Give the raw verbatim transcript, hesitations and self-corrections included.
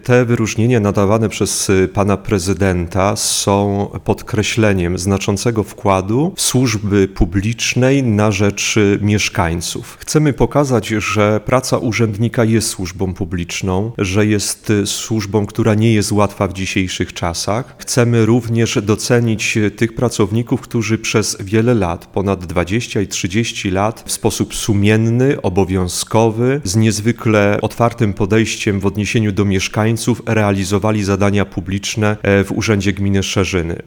Te wyróżnienia nadawane przez pana prezydenta są podkreśleniem znaczącego wkładu w służby publicznej na rzecz mieszkańców. Chcemy pokazać, że praca urzędnika jest służbą publiczną, że jest służbą, która nie jest łatwa w dzisiejszych czasach. Chcemy również docenić tych pracowników, którzy przez wiele lat, ponad dwadzieścia i trzydzieści lat, w sposób sumienny, obowiązkowy, z niezwykle otwartym podejściem w odniesieniu do mieszkańców realizowali zadania publiczne w Urzędzie Gminy Szerzyny.